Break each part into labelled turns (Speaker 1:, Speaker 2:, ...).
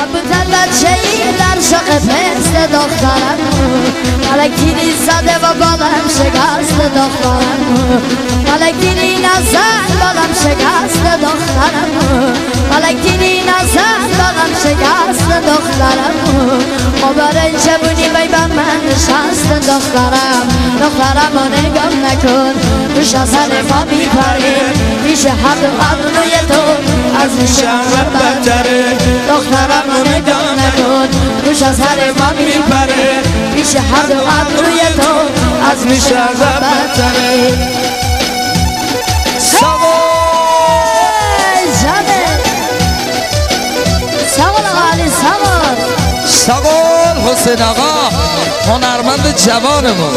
Speaker 1: بودن بچه‌ای در شاق پست دخترم ملکینی زده و بالم شکست دخترم ملکینی نزد بالم شکست دخترم ملکینی نزد بالم شکست دخترم مبارن جوونی بی با من نشست دخترم دخترم رو نگام نکن روش از سر ما میپری میشه حد و ابروی تو از نشان بدتره دخترم رو نگاه نکن روش از سر ما میپره میشه حد و ابروی تو از نشان بدتره
Speaker 2: ساقال حسین آقا هنرمند جوانمون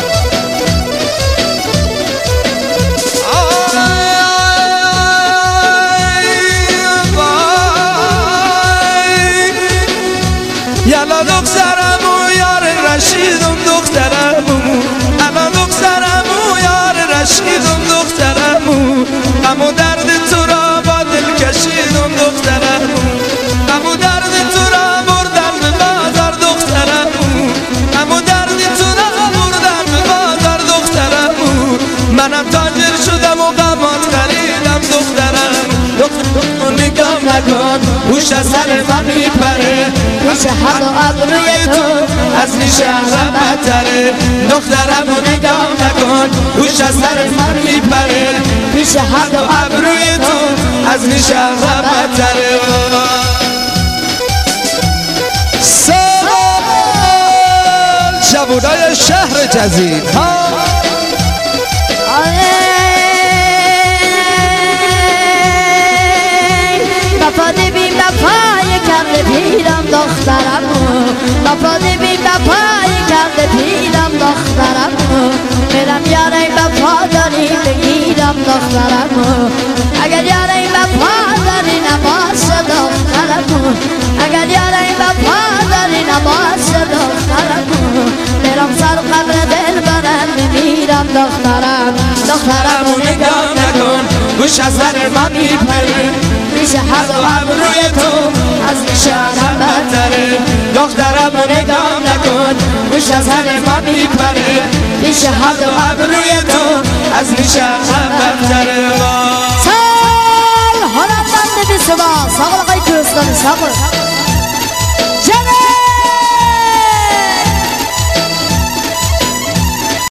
Speaker 3: یالا دخترمو یار رشیدم دخترمو الا دخترمو یار رشیدم دخترمو اما درد تو را با دل کشیدم دخترمو اما درد تو را بردم به بازار دخترمو اما درد تو را بردم به بازار دخترمو منم تاجر شدم و قمات خریدم دخترمو نگام نکن هوش از سر من میپره
Speaker 1: میشه حد و ابروی تو
Speaker 3: از نشانم بدتره دخترمو نگام نکن هوش از سر من میپره
Speaker 1: میشه حد و
Speaker 3: ابروی تو از نشانم بدتره
Speaker 2: سال جوانای شهر جزیر
Speaker 1: بپاده بیم بپای کرده پیرم دخترمو بپاده بیم بپای کرده پیرم دخترمو برم یاره بپا داری بگیرم دخترمو اگر یاره بپا داری نباشه دخترمو اگر یاره بپا داری نباشه دخترمو برم سر قبر دل برم بمیرم دخترمو
Speaker 3: نگاه نکن گوش از سر من میپره
Speaker 1: میشه حد و ابروی تو از نشانم بدتره
Speaker 3: دخترمو نگاه نکن گوش از سر من میپره
Speaker 1: میشه حد و
Speaker 3: ابروی تو از نشانم بدتره
Speaker 1: سال هنرمند بی صدا ساقل آقای کوهستانی ساقل